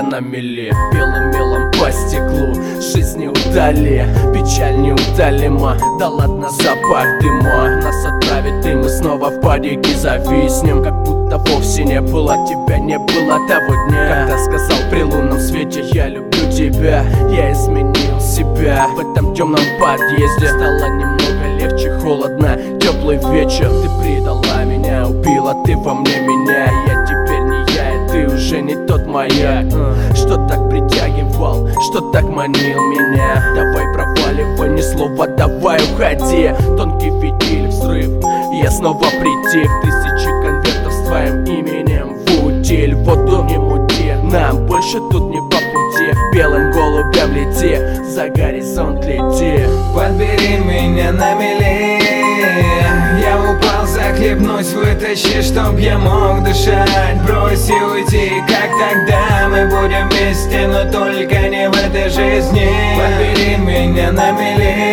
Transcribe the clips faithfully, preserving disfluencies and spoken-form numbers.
на мели. Белым мелом по стеклу, жизнь не удали, печаль неудалима. Да ладно, запах дыма нас отправит, и мы снова в парике зависнем. Как будто вовсе не было тебя, не было того дня, когда сказал при лунном свете: я люблю тебя. Я изменил себя в этом темном подъезде. Стало немного легче, холодно, теплый вечер. Ты предала меня, убила ты во мне меня. Я теперь не я, и ты уже не тот маяк, что так притягивал, что так манил меня. Давай проваливай, ни слова, давай уходи. Тонкий фитиль, взрыв, я снова притих. Тысячи конвертов с твоим именем в утиль. Воду не мути, нам больше тут не по пути. Белым голубям лети, за горизонт лети. Подбери меня на мели. Я упал, захлебнусь, вытащи, чтоб я мог дышать. Брось и уйди, как тогда. Мы будем вместе, но только не в этой жизни. Подбери меня на мели.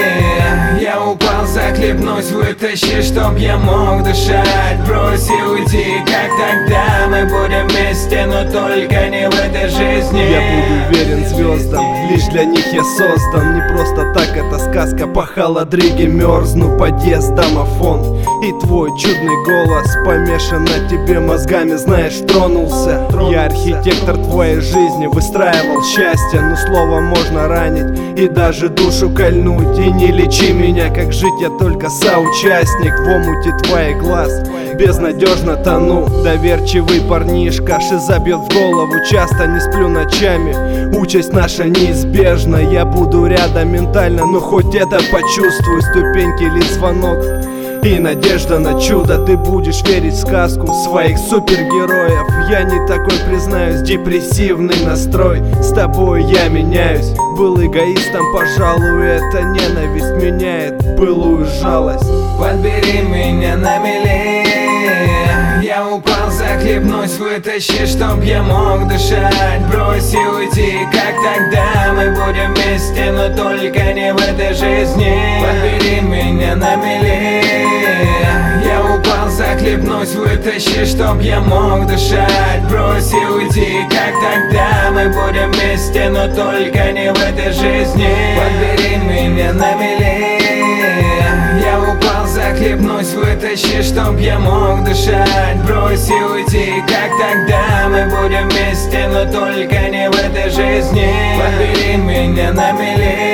Я упал, захлебнусь, вытащи, чтоб я мог дышать. Брось и уйди, как тогда. Мы будем вместе, но только не в этой жизни. Я буду верен звездам, лишь для них я создан. Не просто так эта сказка, по холодриге мерзну. Подъезд, домофон и твой чудный голос помешан на тебе мозгами, знаешь, тронулся. Я архитектор твоей жизни, выстраивал счастье. Но слово можно ранить и даже душу кольнуть. И не лечи меня, как жить я только соучастник. В омуте твоих глаз безнадежно тону. Доверчивый парнишка, шиза бьет в голову часто. Не сплю ночами, участь наша неизбежна. Я буду рядом ментально, но хоть это почувствуй. Ступеньки, лишь звонок и надежда на чудо. Ты будешь верить в сказку своих супергероев. Я не такой, признаюсь, депрессивный настрой. С тобой я меняюсь. Был эгоистом, пожалуй, эта ненависть меняет былую жалость. Подбери меня на мели. Я упал, захлебнусь, вытащи, чтоб я мог дышать. Брось и уйди, как тогда. Мы будем вместе, но только не в этой жизни. Подбери меня на мели. Я упал, захлебнусь, вытащи, чтоб я мог дышать. Брось и уйди, как тогда. Мы будем вместе, но только не в этой жизни. Подбери меня на мели. Я упал, захлебнусь, вытащи, чтоб я мог дышать. Брось и уйди, как тогда. Мы будем вместе, но только не в этой жизни. Подбери меня на мели.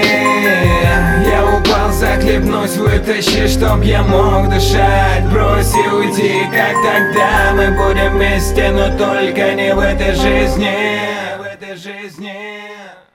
Я упал, захлебнусь, вытащи, чтоб я мог дышать. Брось и уйди, как тогда. Мы будем вместе, но только не в этой жизни. В этой жизни.